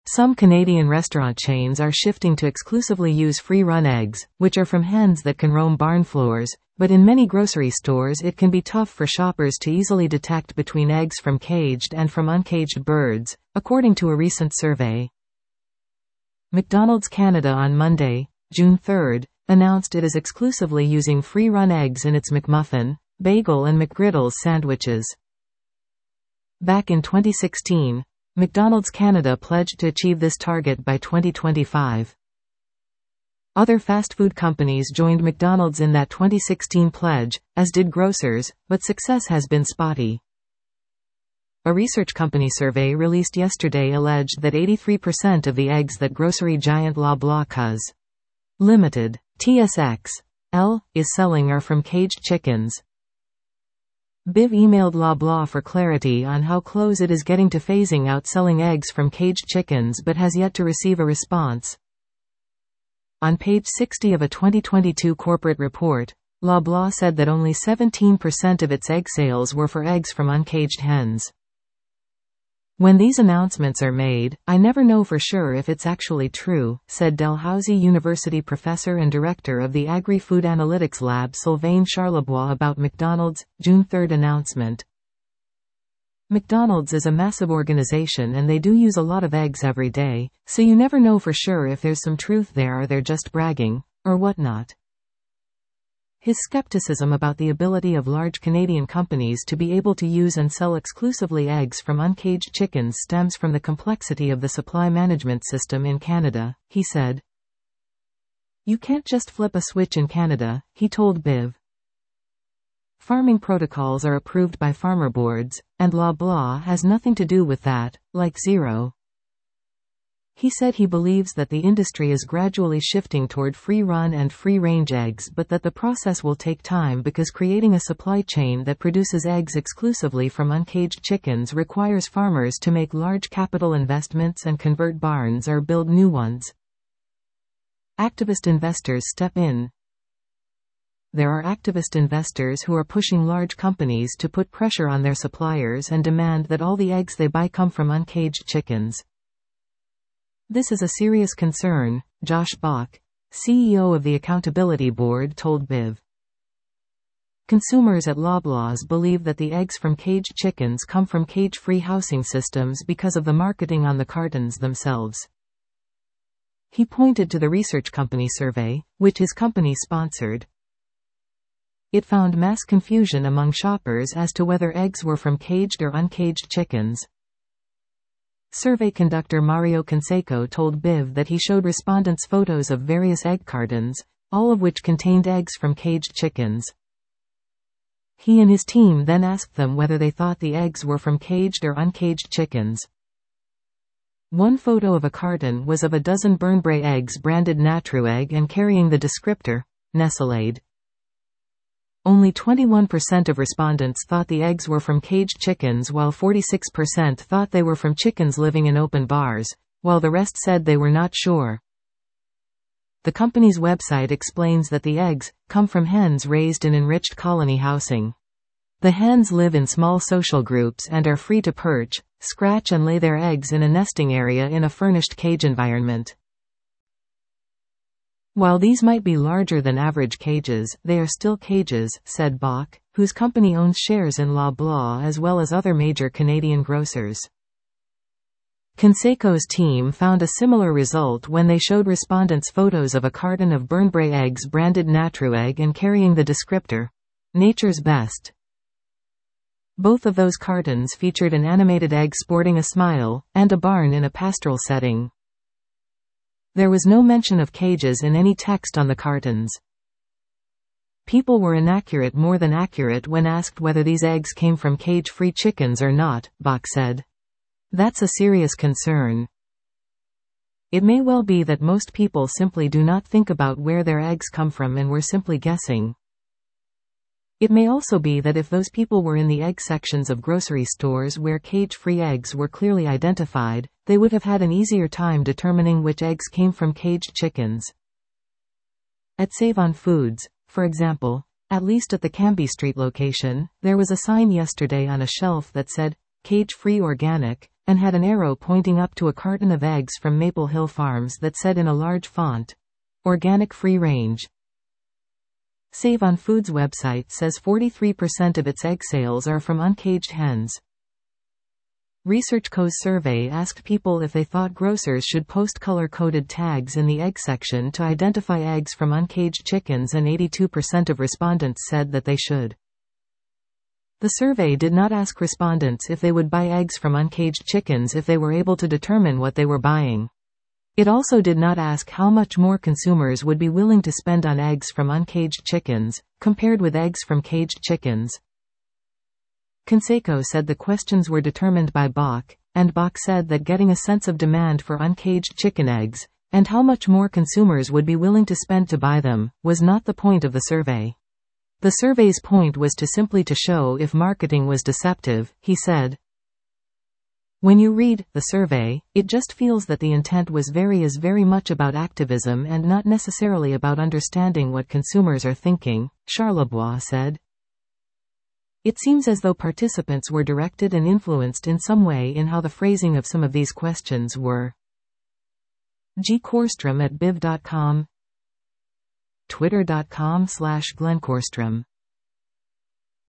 Some Canadian restaurant chains are shifting to exclusively use free-run eggs, which are from hens that can roam barn floors, but in many grocery stores it can be tough for shoppers to easily detect between eggs from caged and from uncaged birds, according to a recent survey. McDonald's Canada on Monday, June 3, announced it is exclusively using free-run eggs in its McMuffin, bagel and McGriddles sandwiches. Back in 2016, McDonald's Canada pledged to achieve this target by 2025. Other fast food companies joined McDonald's in that 2016 pledge, as did grocers, but success has been spotty. A research company survey released yesterday alleged that 83% of the eggs that grocery giant Loblaw Cuz. Limited, TSX.L, is selling are from caged chickens. BIV emailed Loblaw for clarity on how close it is getting to phasing out selling eggs from caged chickens but has yet to receive a response. On page 60 of a 2022 corporate report, Loblaw said that only 17% of its egg sales were for eggs from uncaged hens. When these announcements are made, I never know for sure if it's actually true, said Dalhousie University professor and director of the Agri-Food Analytics Lab Sylvain Charlebois about McDonald's June 3 announcement. McDonald's is a massive organization and they do use a lot of eggs every day, so you never know for sure if there's some truth there or they're just bragging, or whatnot. His skepticism about the ability of large Canadian companies to be able to use and sell exclusively eggs from uncaged chickens stems from the complexity of the supply management system in Canada, he said. You can't just flip a switch in Canada, he told BIV. Farming protocols are approved by farmer boards, and Loblaw has nothing to do with that, like zero. He said he believes that the industry is gradually shifting toward free-run and free-range eggs but that the process will take time because creating a supply chain that produces eggs exclusively from uncaged chickens requires farmers to make large capital investments and convert barns or build new ones. Activist investors step in. There are activist investors who are pushing large companies to put pressure on their suppliers and demand that all the eggs they buy come from uncaged chickens. This is a serious concern, Josh Bach, CEO of the Accountability Board, told BIV. Consumers at Loblaws believe that the eggs from caged chickens come from cage-free housing systems because of the marketing on the cartons themselves. He pointed to the research company survey, which his company sponsored. It found mass confusion among shoppers as to whether eggs were from caged or uncaged chickens. Survey conductor Mario Canseco told BIV that he showed respondents photos of various egg cartons, all of which contained eggs from caged chickens. He and his team then asked them whether they thought the eggs were from caged or uncaged chickens. One photo of a carton was of a dozen Burnbrae eggs branded Natruegg and carrying the descriptor, Nestlade. Only 21% of respondents thought the eggs were from caged chickens while 46% thought they were from chickens living in open bars, while the rest said they were not sure. The company's website explains that the eggs come from hens raised in enriched colony housing. The hens live in small social groups and are free to perch, scratch and lay their eggs in a nesting area in a furnished cage environment. While these might be larger than average cages, they are still cages, said Bach, whose company owns shares in Loblaw as well as other major Canadian grocers. Canseco's team found a similar result when they showed respondents photos of a carton of Burnbrae eggs branded Natruegg and carrying the descriptor, Nature's Best. Both of those cartons featured an animated egg sporting a smile, and a barn in a pastoral setting. There was no mention of cages in any text on the cartons. People were inaccurate more than accurate when asked whether these eggs came from cage-free chickens or not, Bach said. That's a serious concern. It may well be that most people simply do not think about where their eggs come from and were simply guessing. It may also be that if those people were in the egg sections of grocery stores where cage-free eggs were clearly identified, they would have had an easier time determining which eggs came from caged chickens. At Save-On-Foods, for example, at least at the Cambie Street location, there was a sign yesterday on a shelf that said, "Cage-free organic," and had an arrow pointing up to a carton of eggs from Maple Hill Farms that said in a large font, "Organic Free Range." Save on Foods website says 43% of its egg sales are from uncaged hens. ResearchCo's survey asked people if they thought grocers should post color-coded tags in the egg section to identify eggs from uncaged chickens, and 82% of respondents said that they should. The survey did not ask respondents if they would buy eggs from uncaged chickens if they were able to determine what they were buying. It also did not ask how much more consumers would be willing to spend on eggs from uncaged chickens, compared with eggs from caged chickens. Conseco said the questions were determined by Bach, and Bach said that getting a sense of demand for uncaged chicken eggs, and how much more consumers would be willing to spend to buy them, was not the point of the survey. The survey's point was simply to show if marketing was deceptive, he said. When you read the survey, it just feels that the intent was very much about activism and not necessarily about understanding what consumers are thinking, Charlebois said. It seems as though participants were directed and influenced in some way in how the phrasing of some of these questions were. G. Korstrom at biv.com, twitter.com/GlenKorstrom